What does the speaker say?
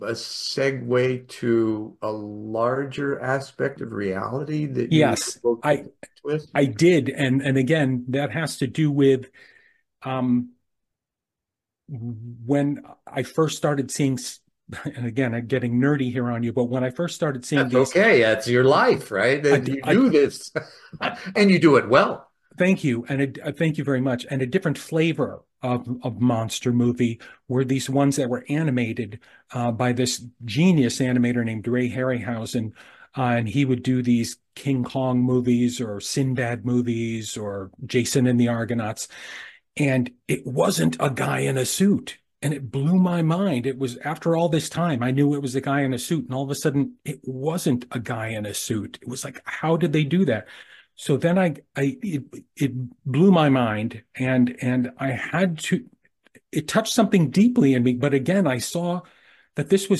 a segue to a larger aspect of reality that you were Yes, able to I connect with? I did, and again, that has to do with um, when I first started seeing, and again, I'm getting nerdy here on you, but when I first started seeing That's these, okay. That's your life, right? I, And you I do this, and you do it well. thank you, and thank you very much, and a different flavor of monster movie were these ones that were animated by this genius animator named Ray Harryhausen, and he would do these King Kong movies or Sinbad movies or Jason and the Argonauts. And it wasn't a guy in a suit. And it blew my mind. It was after all this time, I knew it was a guy in a suit. And all of a sudden, it wasn't a guy in a suit. It was like, how did they do that? So then it blew my mind, and I had to, it touched something deeply in me. But again, I saw that this was